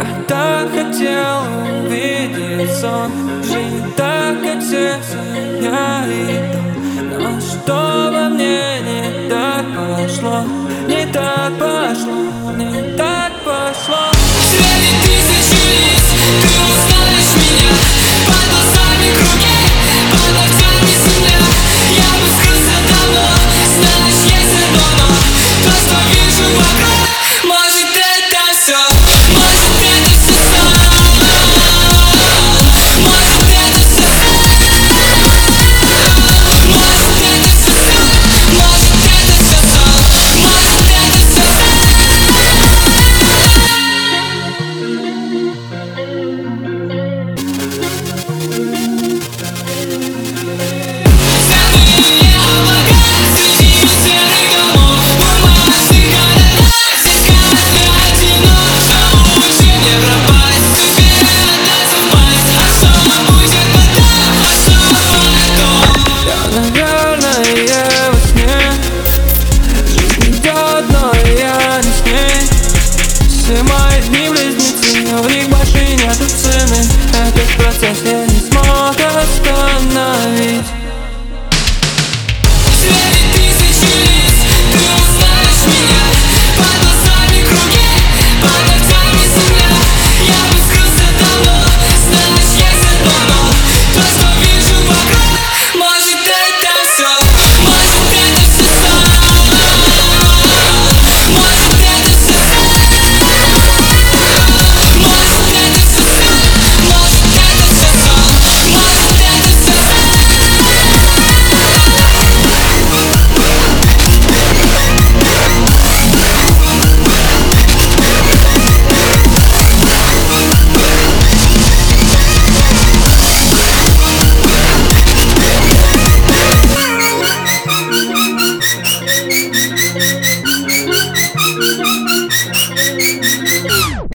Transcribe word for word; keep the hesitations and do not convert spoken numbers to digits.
так хотел увидеть сон. Жизнь так, как сердце я иду. Но что во мне не так пошло, не так пошло, не так пошло. Среди тысячи лиц ты узнаешь меня. Под глазами круги, под ногтями земля. Я бы скрылся давно, знаешь, если бы но то, что вижу вокруг, может это все, может это все сон. Может это все сон. Может это все сон. Может это все сон. Может это все сон. Все мои дни близнецы, но в них больше нету цены. Этот процесс я не смог остановить.